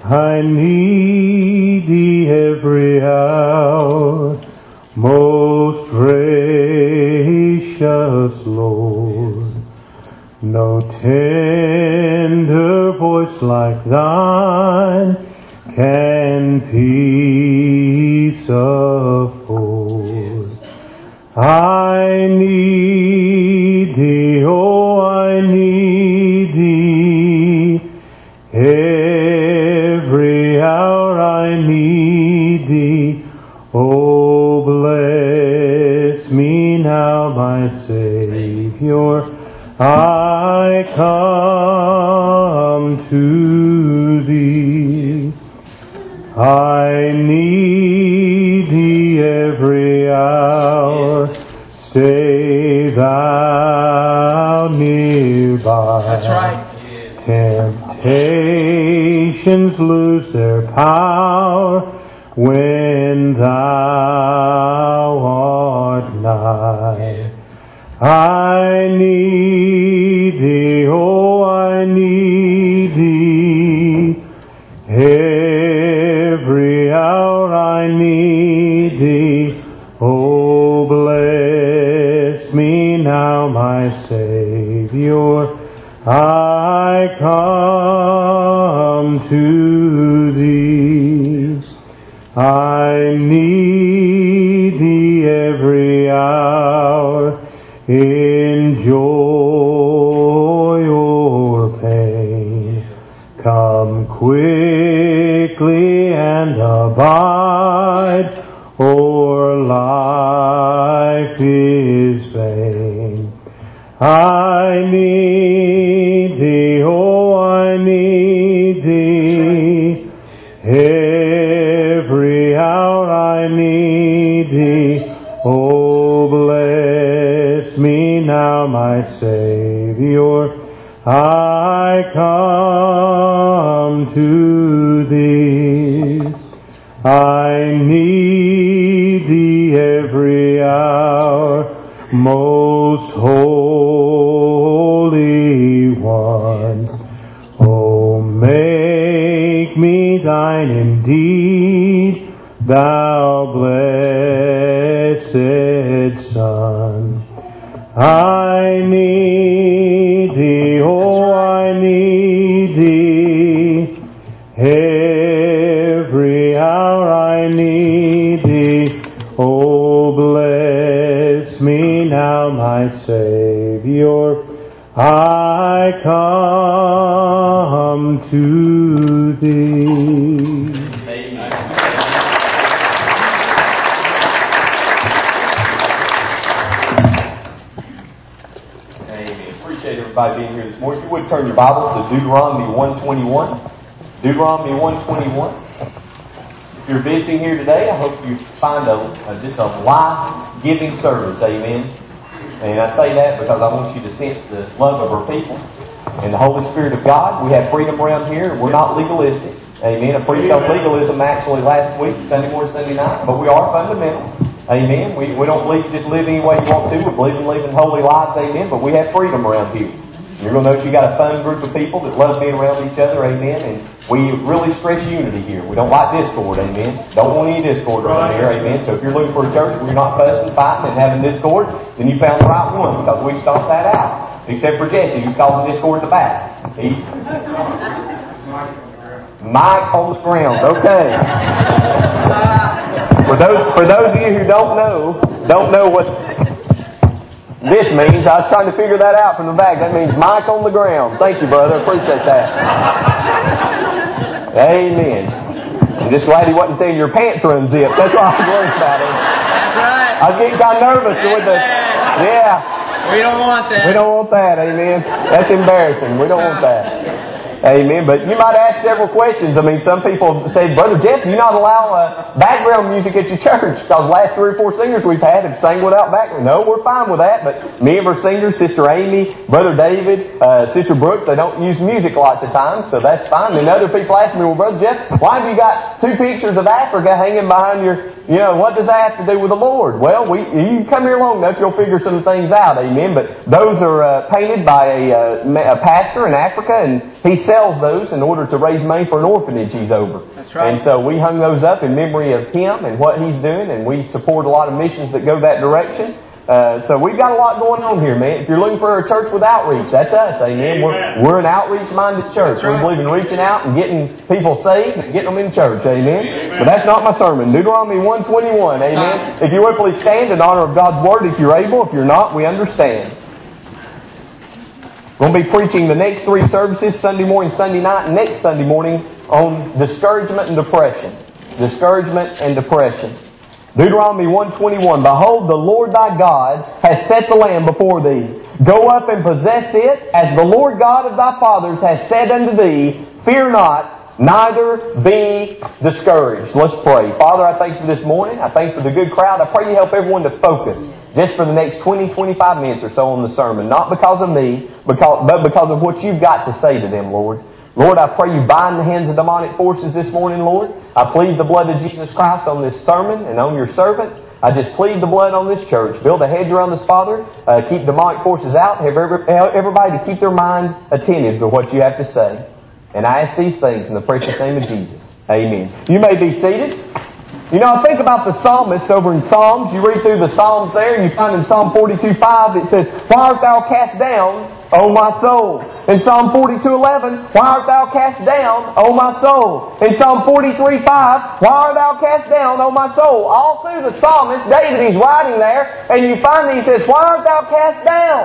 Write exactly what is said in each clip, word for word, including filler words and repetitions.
I need Thee every hour, most gracious Lord. No tender voice like Thine can peace afford. I need Thee, oh, I need Thee. Every hour I need Thee. Oh, bless me now, my Savior. I come to Thee. I need Thee every hour. Stay Thou nearby. That's right. Temptations lose their power when Thou art nigh. I need Thee, oh, I need Thee. Every hour I need Thee. Oh, bless me now, my Savior. I come to Thee. I need Thee every hour. In joy or pain, come quickly and abide, or life is vain. I need Thee, oh, I need Thee. Every hour I need Thee. Oh, bless me now, my Savior. I come to Thee. I need Thee every hour, most Holy One. Oh, make me Thine indeed, Thou blessed Son. I need Thee, oh, I need Thee. Every hour I need Thee. Oh, bless me now, my Savior. I come to Thee. Everybody being here this morning. If you would turn your Bibles to Deuteronomy one twenty-one. Deuteronomy one twenty-one. If you're visiting here today, I hope you find a, a just a life-giving service. Amen. And I say that because I want you to sense the love of our people and the Holy Spirit of God. We have freedom around here. We're not legalistic. Amen. I preached on legalism actually last week, Sunday morning, Sunday night, but we are fundamental. Amen. We we don't believe just live any way you want to. We believe in living holy lives. Amen. But we have freedom around here. You're going to notice you got a fun group of people that love being around each other. Amen. And we really stress unity here. We don't like discord. Amen. Don't want any discord around here. Amen. So if you're looking for a church where you're not fussing, fighting, and having discord, then you found the right one, because we stomped that out. Except for Jesse, who's causing discord at the back. He's Mike on the ground. Okay. For those for those of you who don't know, don't know what this means, I was trying to figure that out from the back. That means Mike on the ground. Thank you, brother. Appreciate that. Amen. I'm just glad he wasn't saying your pants are unzipped. That's why I was worried about it. That's right. I was getting kind of nervous with the yeah. We don't want that. We don't want that. Amen. That's embarrassing. We don't want that. Amen. But you might ask several questions. I mean, some people say, Brother Jeff, do you not allow uh, background music at your church? Because the last three or four singers we've had have sang without background. No, we're fine with that. But many of our singers, Sister Amy, Brother David, uh, Sister Brooks, they don't use music lots of times, so that's fine. And other people ask me, well, Brother Jeff, why have you got two pictures of Africa hanging behind your You know, what does that have to do with the Lord? Well, we you come here long enough, you'll figure some things out, amen. But those are uh, painted by a, uh, a pastor in Africa, and he sells those in order to raise money for an orphanage he's over. That's right. And so we hung those up in memory of him and what he's doing, and we support a lot of missions that go that direction. Uh, so we've got a lot going on here, man. If you're looking for a church with outreach, that's us, amen. We're, we're an outreach-minded church. Right. We believe in reaching out and getting people saved and getting them in church, amen. amen. But that's not my sermon. Deuteronomy one twenty-one, amen. If you would please stand in honor of God's Word, if you're able. If you're not, we understand. We're going to be preaching the next three services, Sunday morning, Sunday night, and next Sunday morning, on discouragement and depression. Discouragement and depression. Deuteronomy one twenty-one, Behold, the Lord thy God has set the land before thee. Go up and possess it, as the Lord God of thy fathers has said unto thee. Fear not, neither be discouraged. Let's pray. Father, I thank you for this morning. I thank you for the good crowd. I pray you help everyone to focus just for the next twenty, twenty-five minutes or so on the sermon. Not because of me, because, but because of what you've got to say to them, Lord. Lord, I pray you bind the hands of demonic forces this morning, Lord. I plead the blood of Jesus Christ on this sermon and on your servant. I just plead the blood on this church. Build a hedge around this, Father. Uh, keep demonic forces out. Have every, everybody to keep their mind attentive to what you have to say. And I ask these things in the precious name of Jesus. Amen. You may be seated. You know, I think about the psalmist over in Psalms. You read through the Psalms there, and you find in Psalm forty-two five, it says, Why art thou cast down, O my soul? In Psalm forty-two eleven, Why art thou cast down, O my soul? In Psalm forty-three five, Why art thou cast down, O my soul? All through the psalmist, David, he's writing there, and you find that he says, Why art thou cast down?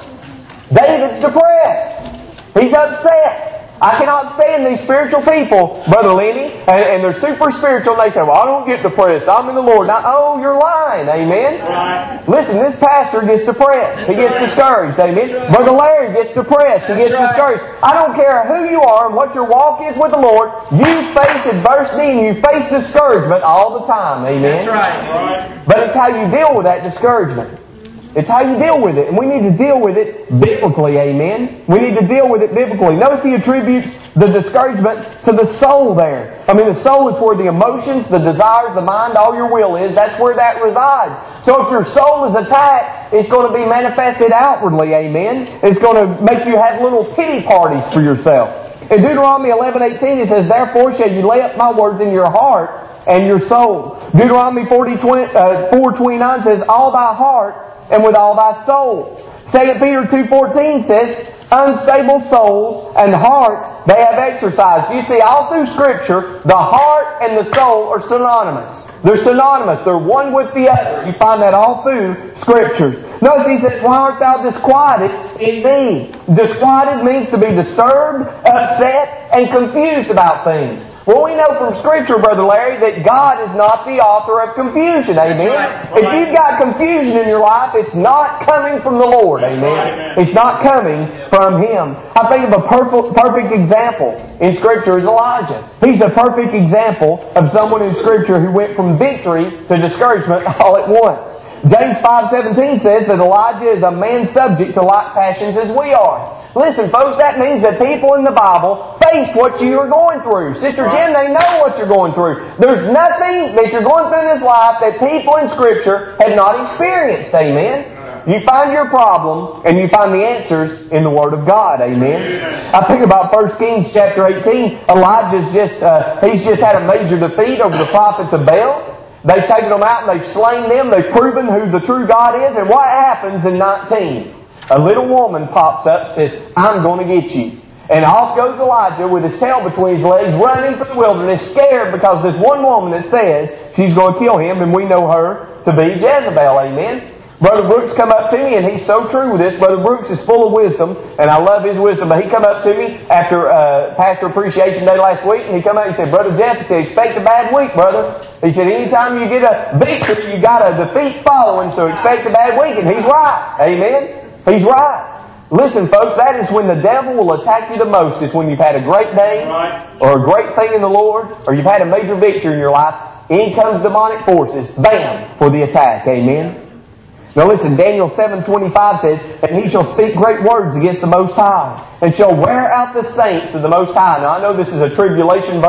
David's depressed. He's upset. I cannot stand these spiritual people, Brother Lenny, and, and they're super spiritual, and they say, well, I don't get depressed. I'm in the Lord. Now, oh, you're lying. Amen? Right. Listen, this pastor gets depressed. He gets right. discouraged. Amen? Right. Brother Larry gets depressed. He gets right. discouraged. I don't care who you are and what your walk is with the Lord. You face adversity and you face discouragement all the time. Amen? That's right. But it's how you deal with that discouragement. It's how you deal with it. And we need to deal with it biblically, amen? We need to deal with it biblically. Notice he attributes the discouragement to the soul there. I mean, the soul is where the emotions, the desires, the mind, all your will is. That's where that resides. So if your soul is attacked, it's going to be manifested outwardly, amen? It's going to make you have little pity parties for yourself. In Deuteronomy eleven eighteen, it says, Therefore shall you lay up my words in your heart and your soul. Deuteronomy four twenty-nine says, All thy heart and with all thy soul. Second Peter two fourteen says, Unstable souls and hearts they have exercised. You see, all through Scripture, the heart and the soul are synonymous. They're synonymous. They're one with the other. You find that all through Scripture. Notice he says, Why art thou disquieted in me? Disquieted means to be disturbed, upset, and confused about things. Well, we know from Scripture, Brother Larry, that God is not the author of confusion. Amen? Right. If you've got confusion in your life, it's not coming from the Lord. Amen? Right. It's not coming from Him. I think of a perfect, perfect example in Scripture is Elijah. He's a perfect example of someone in Scripture who went from victory to discouragement all at once. James five seventeen says that Elijah is a man subject to like passions as we are. Listen, folks, that means that people in the Bible face what you are going through. Sister Jen, they know what you're going through. There's nothing that you're going through in this life that people in Scripture have not experienced. Amen? You find your problem and you find the answers in the Word of God. Amen? I think about First Kings chapter eighteen. Elijah's just, uh, he's just had a major defeat over the prophets of Baal. They've taken them out and they've slain them. They've proven who the true God is. And what happens in nineteen? A little woman pops up and says, I'm going to get you. And off goes Elijah with his tail between his legs, running for the wilderness, scared because this one woman that says she's going to kill him, and we know her to be Jezebel. Amen? Brother Brooks come up to me, and he's so true with this. Brother Brooks is full of wisdom, and I love his wisdom. But he come up to me after uh, Pastor Appreciation Day last week, and he come up and he said, Brother Jeff, he said, expect a bad week, brother. He said, anytime you get a victory, you got a defeat following, so expect a bad week. And he's right. Amen? He's right. Listen, folks, that is when the devil will attack you the most, is when you've had a great day, or a great thing in the Lord, or you've had a major victory in your life. In comes demonic forces, bam, for the attack. Amen? Now listen, Daniel seven twenty-five says, And he shall speak great words against the Most High, and shall wear out the saints of the Most High. Now I know this is a tribulation verse,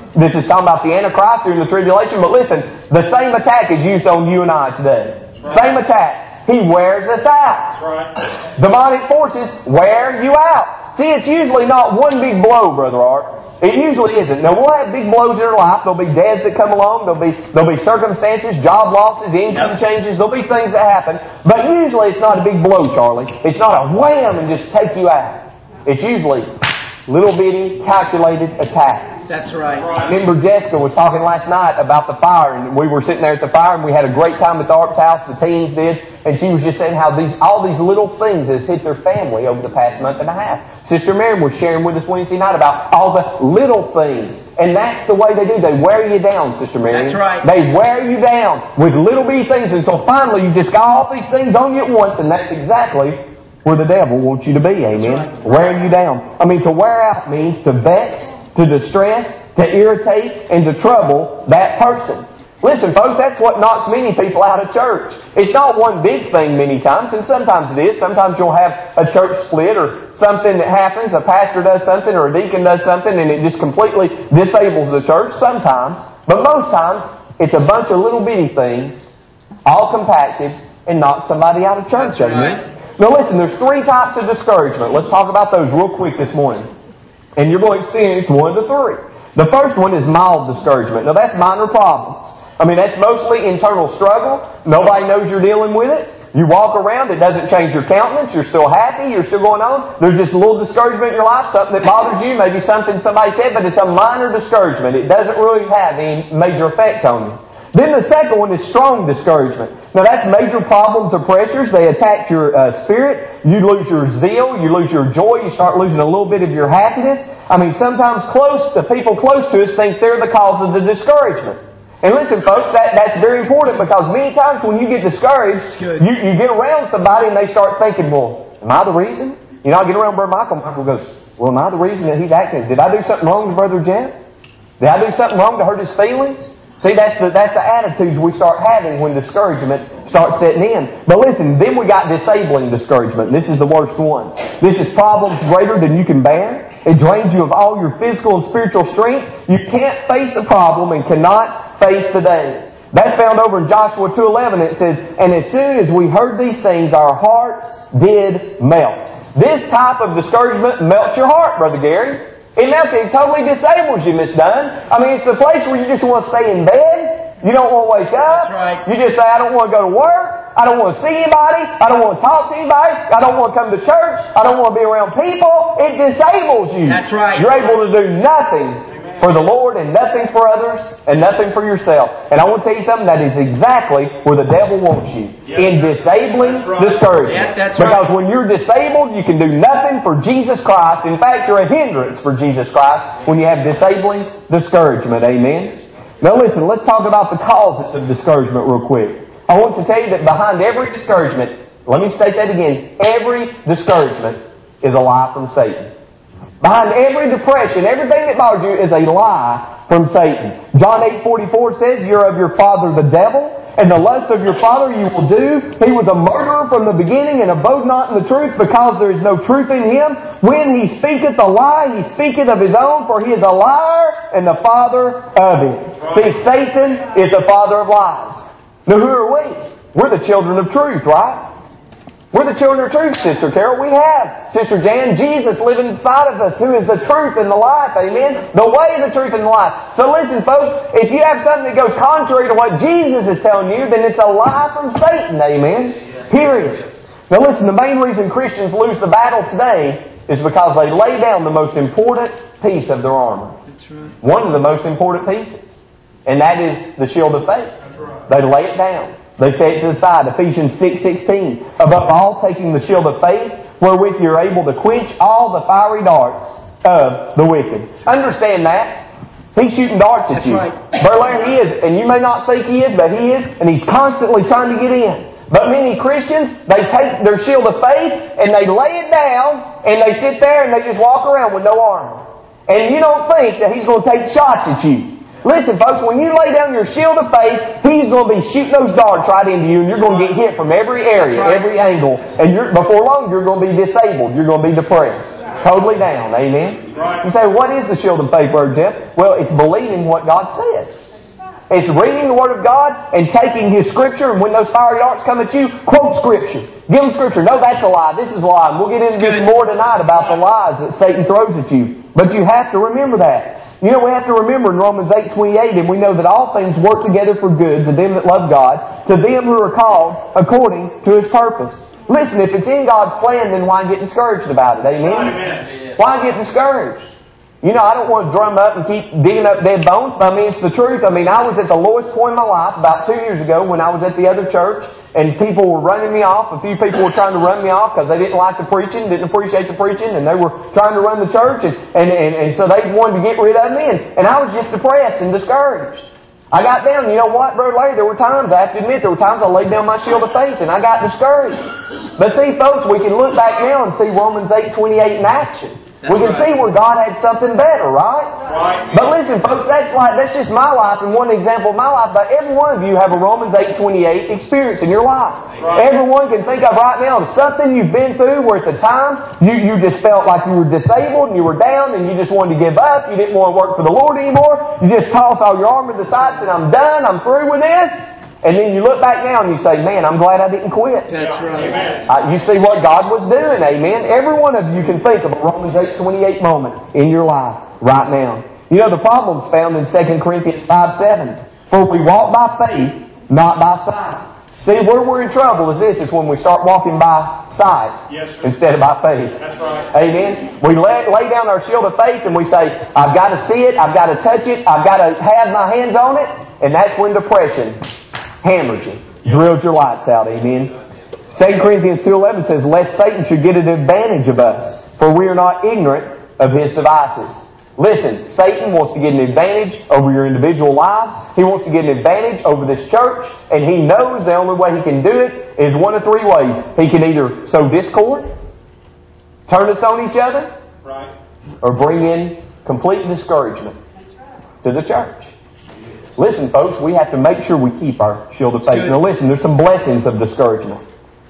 This is talking about the Antichrist during the tribulation. But listen, the same attack is used on you and I today. Right. Same attack. He wears us out. Right. Demonic forces wear you out. See, it's usually not one big blow, Brother Art. It usually isn't. Now, we'll have big blows in our life. There'll be deaths that come along. There'll be there'll be circumstances, job losses, income yep. changes. There'll be things that happen. But usually it's not a big blow, Charlie. It's not a wham and just take you out. It's usually little bitty, calculated attacks. That's right. I remember Jessica was talking last night about the fire, and we were sitting there at the fire, and we had a great time at the Arts House, the teens did, and she was just saying how these all these little things has hit their family over the past month and a half. Sister Miriam was sharing with us Wednesday night about all the little things, and that's the way they do. They wear you down, Sister Miriam. That's right. They wear you down with little bitty things until finally you just got all these things on you at once, and that's exactly where the devil wants you to be, amen? Right. Wearing you down. I mean, to wear out means to vex, to distress, to irritate, and to trouble that person. Listen, folks, that's what knocks many people out of church. It's not one big thing many times, and sometimes it is. Sometimes you'll have a church split or something that happens, a pastor does something or a deacon does something, and it just completely disables the church sometimes. But most times, it's a bunch of little bitty things, all compacted, and knock somebody out of church. That's right. Now listen, there's three types of discouragement. Let's talk about those real quick this morning. And you're going to experience one of the three. The first one is mild discouragement. Now that's minor problems. I mean, that's mostly internal struggle. Nobody knows you're dealing with it. You walk around, it doesn't change your countenance. You're still happy. You're still going on. There's just a little discouragement in your life, something that bothers you, maybe something somebody said, but it's a minor discouragement. It doesn't really have any major effect on you. Then the second one is strong discouragement. Now that's major problems or pressures. They attack your uh, spirit. You lose your zeal. You lose your joy. You start losing a little bit of your happiness. I mean, sometimes close, the people close to us think they're the cause of the discouragement. And listen, folks, that, that's very important because many times when you get discouraged, you, you get around somebody and they start thinking, well, am I the reason? You know, I get around Brother Michael, Michael goes, well, am I the reason that he's acting? Did I do something wrong to Brother Jan? Did I do something wrong to hurt his feelings? See, that's the, that's the attitudes we start having when discouragement starts setting in. But listen, then we got disabling discouragement. This is the worst one. This is problems greater than you can bear. It drains you of all your physical and spiritual strength. You can't face the problem and cannot face the day. That's found over in Joshua two eleven. It says, and as soon as we heard these things, our hearts did melt. This type of discouragement melts your heart, Brother Gary. It melts it. It totally disables you, Miss Dunn. I mean, it's the place where you just want to stay in bed. You don't want to wake up. That's right. You just say, I don't want to go to work. I don't want to see anybody. I don't want to talk to anybody. I don't want to come to church. I don't want to be around people. It disables you. That's right. You're able to do nothing for the Lord and nothing for others and nothing for yourself. And I want to tell you something, that is exactly where the devil wants you. Yep. In disabling right. discouragement. Yeah, that's because right. when you're disabled, you can do nothing for Jesus Christ. In fact, you're a hindrance for Jesus Christ when you have disabling discouragement. Amen? Now listen, let's talk about the causes of discouragement real quick. I want to tell you that behind every discouragement, let me state that again, every discouragement is a lie from Satan. Behind every depression, everything that bothers you is a lie from Satan. John eight forty-four says, you're of your father the devil, and the lust of your father you will do. He was a murderer from the beginning and abode not in the truth, because there is no truth in him. When he speaketh a lie, he speaketh of his own, for he is a liar and the father of it. See, Satan is the father of lies. Now who are we? We're the children of truth, right? We're the children of truth, Sister Carol. We have Sister Jan, Jesus living inside of us, who is the truth and the life. Amen? The way, the truth, and the life. So listen, folks, if you have something that goes contrary to what Jesus is telling you, then it's a lie from Satan. Amen? Period. Now listen, the main reason Christians lose the battle today is because they lay down the most important piece of their armor. That's right. One of the most important pieces. And that is the shield of faith. That's right. They lay it down. They say it to the side, Ephesians six sixteen. Above all, taking the shield of faith, wherewith you're able to quench all the fiery darts of the wicked. Understand that. He's shooting darts at That's you. right. Berlaire, he is, and you may not think he is, but he is, and he's constantly trying to get in. But many Christians, they take their shield of faith, and they lay it down, and they sit there, and they just walk around with no armor. And you don't think that he's going to take shots at you. Listen, folks, when you lay down your shield of faith, he's going to be shooting those darts right into you, and you're going to get hit from every area, every angle. And you're, before long, you're going to be disabled. You're going to be depressed. Totally down. Amen? Right. You say, what is the shield of faith, Brother Jeff? Well, it's believing what God said. It's reading the Word of God and taking His Scripture, and when those fiery darts come at you, quote Scripture. Give them Scripture. No, that's a lie. This is a lie. And we'll get into this more tonight about the lies that Satan throws at you. But you have to remember that. You know, we have to remember in Romans eight twenty-eight, and we know that all things work together for good to them that love God, to them who are called according to His purpose. Listen, if it's in God's plan, then why get discouraged about it? Amen? Amen. Why get discouraged? You know, I don't want to drum up and keep digging up dead bones, but I mean, it's the truth. I mean, I was at the lowest point in my life about two years ago when I was at the other church, and people were running me off. A few people were trying to run me off because they didn't like the preaching, didn't appreciate the preaching, and they were trying to run the church, and, and, and, and so they wanted to get rid of me, and, and I was just depressed and discouraged. I got down, you know what, Brother Larry, there were times, I have to admit, there were times I laid down my shield of faith and I got discouraged. But see, folks, we can look back now and see Romans eight twenty-eight in action. That's we can right. see where God had something better, right? Right. But listen, folks, that's like that's just my life and one example of my life. But every one of you have a Romans eight twenty-eight experience in your life. Right. Everyone can think of right now something you've been through where at the time you, you just felt like you were disabled and you were down and you just wanted to give up. You didn't want to work for the Lord anymore. You just toss all your armor to the side and said, I'm done. I'm through with this. And then you look back now and you say, man, I'm glad I didn't quit. That's right. Amen. Uh, you see what God was doing, amen? Every one of you can think of a Romans eight twenty-eight moment in your life right now. You know, the problem's found in Second Corinthians five seven. For we walk by faith, not by sight. See, where we're in trouble is this, is when we start walking by sight Yes, sir. instead of by faith. That's right. Amen? We lay, lay down our shield of faith and we say, I've got to see it, I've got to touch it, I've got to have my hands on it, and that's when depression hammers you, drills your lights out. Amen. Second Corinthians two eleven says, lest Satan should get an advantage of us, for we are not ignorant of his devices. Listen, Satan wants to get an advantage over your individual lives. He wants to get an advantage over this church, and he knows the only way he can do it is one of three ways. He can either sow discord, turn us on each other, Right. or bring in complete discouragement to the church. Listen, folks, we have to make sure we keep our shield of faith. Now listen, there's some blessings of discouragement.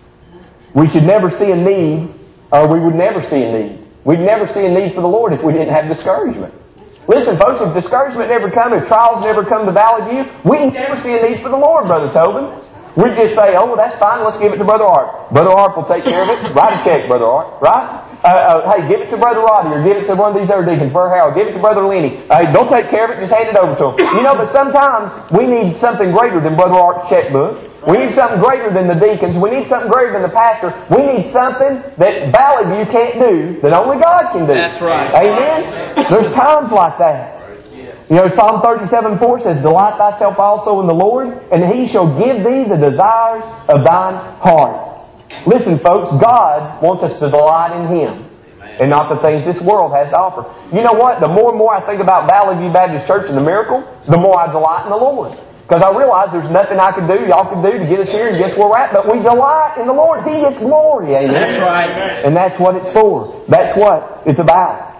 We should never see a need, or we would never see a need. We'd never see a need for the Lord if we didn't have discouragement. Listen, folks, if discouragement never come, if trials never come to Valley View, we'd never see a need for the Lord, Brother Tobin. We'd just say, oh, well, that's fine, let's give it to Brother Art. Brother Art will take care of it. Write a check, Brother Art, right? Uh, uh, hey, give it to Brother Roddy, or give it to one of these other deacons, Brother Harold, give it to Brother Lenny. Hey, don't take care of it, just hand it over to them. You know, but sometimes we need something greater than Brother Art's checkbook. We need something greater than the deacons. We need something greater than the pastor. We need something that Valley View can't do, that only God can do. That's right. Amen? There's times like that. You know, Psalm thirty-seven four says, delight thyself also in the Lord, and He shall give thee the desires of thine heart. Listen, folks, God wants us to delight in Him and not the things this world has to offer. You know what? The more and more I think about Valley View Baptist Church and the miracle, the more I delight in the Lord. Because I realize there's nothing I can do, y'all can do to get us here and guess where we're at, but we delight in the Lord. He gets glory. Amen? That's right. And that's what it's for. That's what it's about.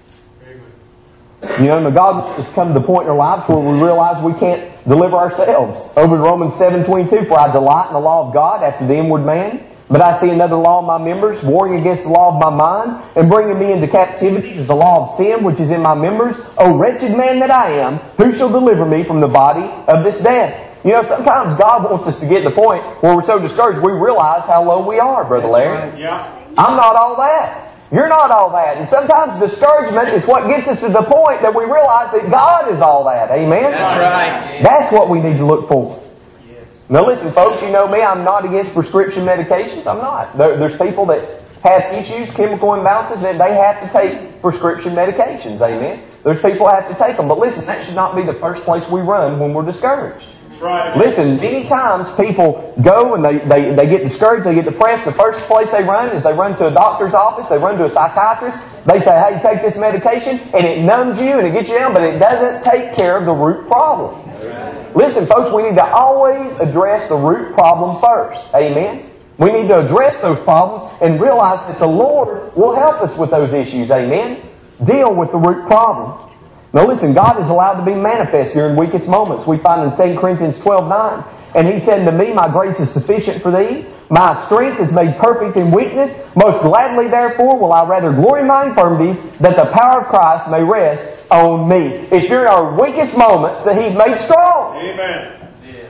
You know, God wants us to come to the point in our lives where we realize we can't deliver ourselves. Over in Romans seven twenty-two, for I delight in the law of God after the inward man, but I see another law of my members, warring against the law of my mind, and bringing me into captivity to the law of sin which is in my members. O wretched man that I am, who shall deliver me from the body of this death? You know, sometimes God wants us to get to the point where we're so discouraged we realize how low we are, Brother Larry. Right. Yeah. I'm not all that. You're not all that. And sometimes discouragement is what gets us to the point that we realize that God is all that. Amen? That's right. That's what we need to look for. Now listen, folks, you know me, I'm not against prescription medications. I'm not. There, there's people that have issues, chemical imbalances, and they have to take prescription medications. Amen? There's people that have to take them. But listen, that should not be the first place we run when we're discouraged. Right. Listen, many times people go and they, they, they get discouraged, they get depressed. The first place they run is they run to a doctor's office, they run to a psychiatrist. They say, hey, take this medication, and it numbs you and it gets you down, but it doesn't take care of the root problem. Listen, folks, we need to always address the root problem first. Amen? We need to address those problems and realize that the Lord will help us with those issues. Amen? Deal with the root problem. Now listen, God is allowed to be manifest during weakest moments. We find in Second Corinthians twelve nine, And He said to me, my grace is sufficient for thee. My strength is made perfect in weakness. Most gladly, therefore, will I rather glory in my infirmities, that the power of Christ may rest on me. It's during our weakest moments that He's made strong. Amen.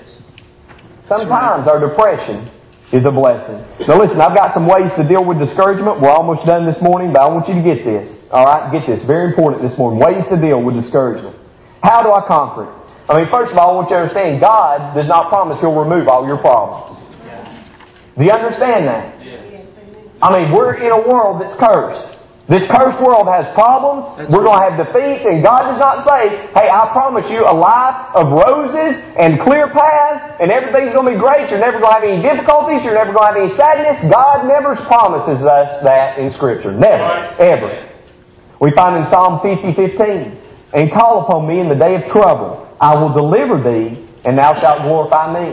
Sometimes our depression is a blessing. Now listen, I've got some ways to deal with discouragement. We're almost done this morning, but I want you to get this. Alright, get this. Very important this morning. Ways to deal with discouragement. How do I conquer it? I mean, first of all, I want you to understand, God does not promise He'll remove all your problems. Do you understand that? I mean, we're in a world that's cursed. This cursed world has problems. That's We're going to have defeats. And God does not say, hey, I promise you a life of roses and clear paths and everything's going to be great. You're never going to have any difficulties. You're never going to have any sadness. God never promises us that in Scripture. Never. Ever. We find in Psalm fifty fifteen, and call upon me in the day of trouble. I will deliver thee, and thou shalt glorify me.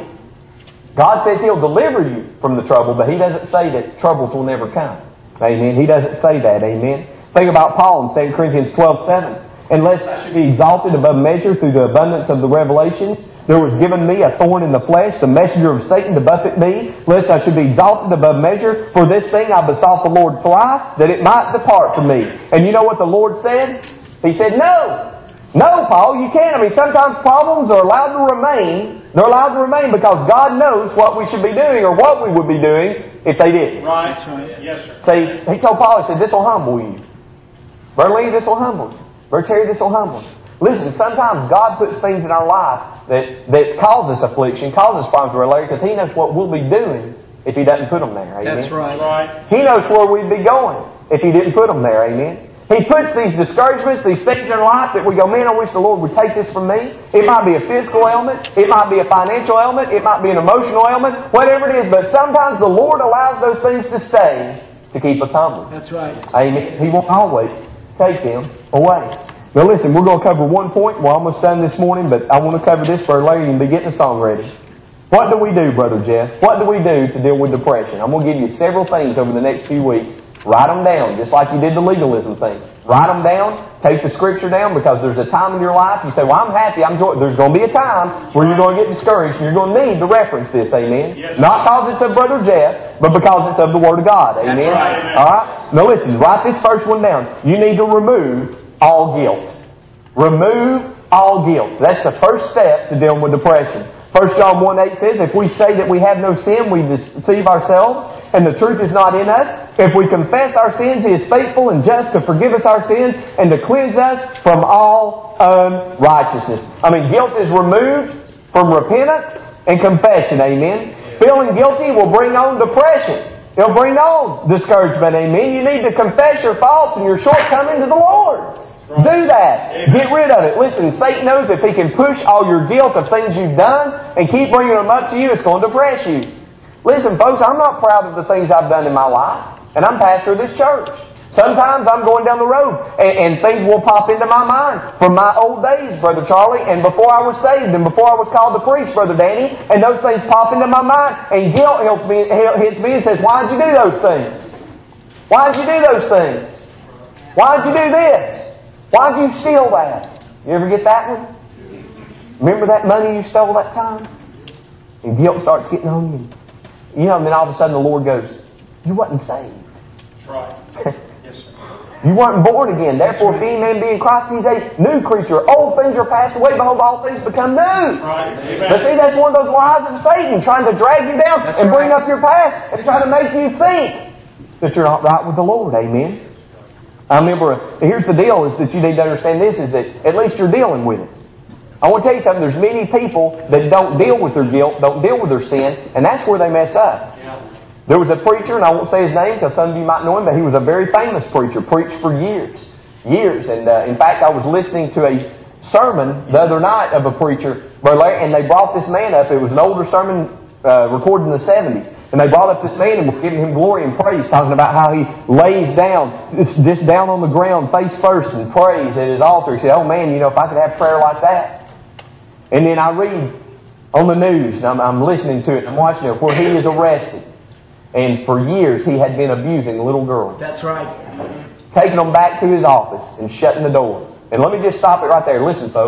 God says He'll deliver you from the trouble, but He doesn't say that troubles will never come. Amen. He doesn't say that. Amen. Think about Paul in Second Corinthians twelve seven. Unless I should be exalted above measure through the abundance of the revelations, there was given me a thorn in the flesh, the messenger of Satan to buffet me, lest I should be exalted above measure. For this thing I besought the Lord thrice, that it might depart from me. And you know what the Lord said? He said, no. No, Paul, you can't. I mean, sometimes problems are allowed to remain. They're allowed to remain because God knows what we should be doing or what we would be doing if they didn't. Right. right. Yes, sir. See, He told Paul, He said, this will humble you. Brother Lee, this will humble you. Brother Terry, this will humble you. Listen, sometimes God puts things in our life that, that causes affliction, causes problems with Larry, because He knows what we'll be doing if He doesn't put them there. Amen? That's right. right. He knows where we'd be going if He didn't put them there. Amen? He puts these discouragements, these things in our life that we go, man, I wish the Lord would take this from me. It might be a physical ailment. It might be a financial ailment. It might be an emotional ailment. Whatever it is. But sometimes the Lord allows those things to stay to keep us humble. That's right. Amen. He won't always take them away. Now listen, we're going to cover one point. We're almost done this morning, but I want to cover this for Larry and be getting the song ready. What do we do, Brother Jeff? What do we do to deal with depression? I'm going to give you several things over the next few weeks. Write them down, just like you did the legalism thing. Write them down. Take the Scripture down, because there's a time in your life you say, well, I'm happy, I'm joy. There's going to be a time where you're going to get discouraged and you're going to need to reference this. Amen? Yes. Not because it's of Brother Jeff, but because it's of the Word of God. Amen? Right. All right? Now listen, write this first one down. You need to remove all guilt. Remove all guilt. That's the first step to dealing with depression. First John one eight says, if we say that we have no sin, we deceive ourselves, and the truth is not in us. If we confess our sins, He is faithful and just to forgive us our sins and to cleanse us from all unrighteousness. I mean, guilt is removed from repentance and confession. Amen. Feeling guilty will bring on depression. It'll bring on discouragement. Amen. You need to confess your faults and your shortcomings to the Lord. Do that. Amen. Get rid of it. Listen, Satan knows if he can push all your guilt of things you've done and keep bringing them up to you, it's going to depress you. Listen, folks, I'm not proud of the things I've done in my life, and I'm pastor of this church. Sometimes I'm going down the road, and, and things will pop into my mind from my old days, Brother Charlie, and before I was saved, and before I was called to preach, Brother Danny, and those things pop into my mind, and guilt hits me, hits me and says, why did you do those things? Why did you do those things? Why did you do this? Why did you steal that? You ever get that one? Remember that money you stole that time? And guilt starts getting on you. You know, and then all of a sudden the Lord goes, you wasn't saved. That's right. Yes, sir. You weren't born again. Therefore, if any man be in Christ, he's a new creature. Old things are passed away. Behold, all things become new. Right. Amen. But see, that's one of those lies of Satan, trying to drag you down that's and bring right. up your past and trying to make you think that you're not right with the Lord. Amen. I remember, here's the deal, is that you need to understand this, is that at least you're dealing with it. I want to tell you something, there's many people that don't deal with their guilt, don't deal with their sin, and that's where they mess up. Yeah. There was a preacher, and I won't say his name because some of you might know him, but he was a very famous preacher, preached for years. Years. And uh, in fact, I was listening to a sermon the other night of a preacher, and they brought this man up. It was an older sermon uh, recorded in the seventies. And they brought up this man and were giving him glory and praise, talking about how he lays down, just down on the ground, face first, and prays at his altar. He said, oh man, you know, if I could have prayer like that. And then I read on the news, and I'm, I'm listening to it, and I'm watching it, where he is arrested. And for years he had been abusing little girls. That's right. Taking them back to his office and shutting the door. And let me just stop it right there. Listen, folks.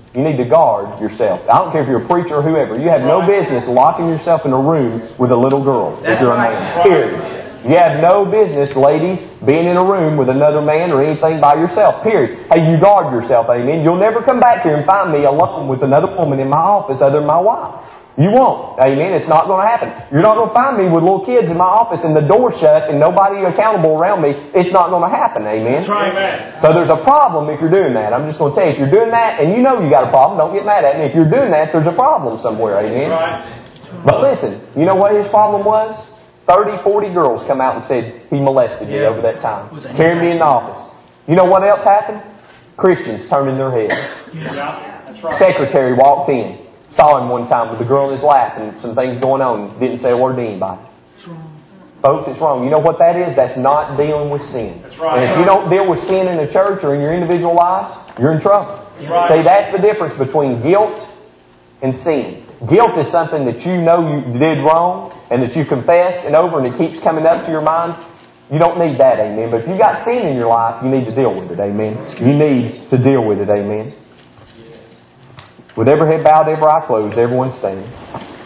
You need to guard yourself. I don't care if you're a preacher or whoever. You have no business locking yourself in a room with a little girl if you're a man. Period. You have no business, ladies, being in a room with another man or anything by yourself. Period. Hey, you guard yourself, amen. You'll never come back here and find me alone with another woman in my office other than my wife. You won't. Amen. It's not going to happen. You're not going to find me with little kids in my office and the door shut and nobody accountable around me. It's not going to happen. Amen. That's right, man. So there's a problem if you're doing that. I'm just going to tell you, if you're doing that and you know you got a problem, don't get mad at me. If you're doing that, there's a problem somewhere. Amen. Right. But listen, you know what his problem was? thirty, forty girls come out and said he molested me Yeah. over that time. Carried me in the office. You know what else happened? Christians turning their heads. Yeah, that's right. Secretary walked in. Saw him one time with a girl in his lap and some things going on. Didn't say a word to anybody. Folks, it's wrong. You know what that is? That's not dealing with sin. That's right. And if you don't deal with sin in the church or in your individual lives, you're in trouble. That's right. See, that's the difference between guilt and sin. Guilt is something that you know you did wrong and that you confessed and over and it keeps coming up to your mind. You don't need that, amen. But if you've got sin in your life, you need to deal with it, amen. You need to deal with it, amen. With every head bowed, every eye closed, everyone standing.